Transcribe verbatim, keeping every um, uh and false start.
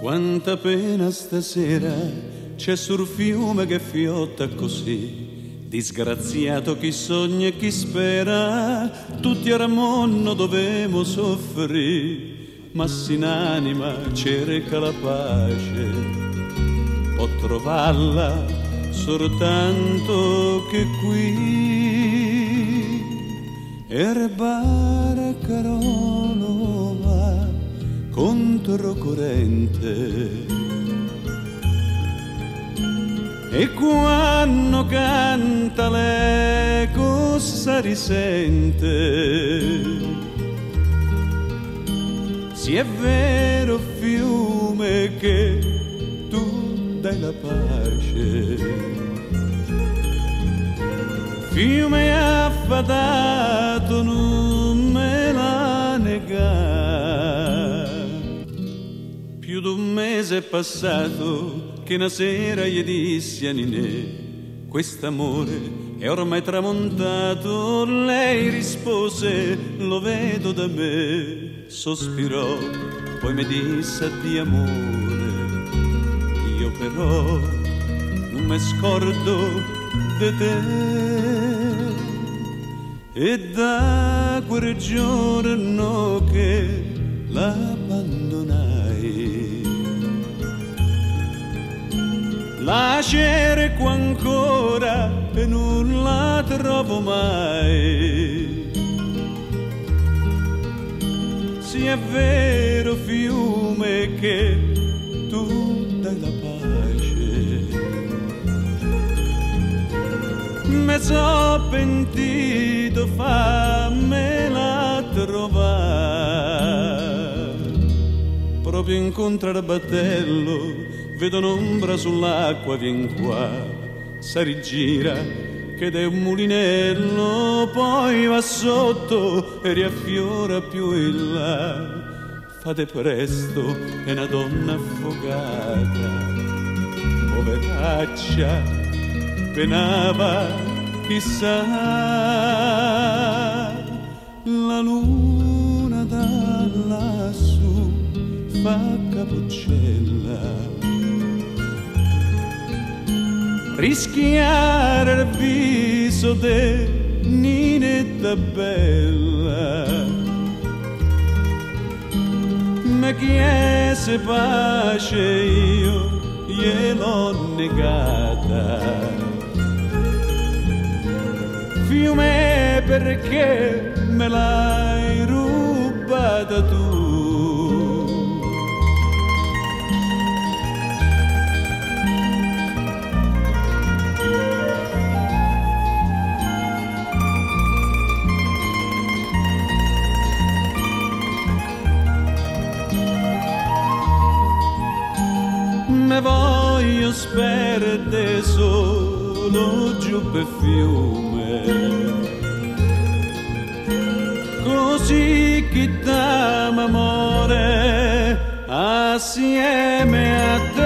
Quanta pena stasera c'è sul fiume che fiotta così, disgraziato chi sogna e chi spera, tutti a ramonno dovemo soffrire, ma sin anima cerca la pace, può trovarla soltanto che qui, erbare Carolova controcorrente. E quando canta l'eco si risente, sì è vero fiume che tu dai la pace, fiume affadato non me la negà. Più d'un mese è passato che una sera gli dissi a Ninè, quest'amore è ormai tramontato. Lei rispose, lo vedo da me, sospirò, poi mi disse addio amore. Io però non mi scordo di te, e da quel giorno che l'abbandonai la cerco ancora e non la trovo mai. Sì è vero fiume che tu dai la pace, me so pentito fammela trovare, proprio incontra il battello vedo un'ombra sull'acqua, vien qua, si rigira, che è un mulinello, poi va sotto e riaffiora più in là. Fate presto, è una donna affogata, poveraccia, penava, chissà, la luna da lassù fa capuccella, rischiare il viso de Ninetta bella, mi chiese pace, io gliel'ho negata. Fiume, perché me l'hai rubata tu? Me voglio sperdere solo giù per fiume, così chi t'ama amore assieme a te.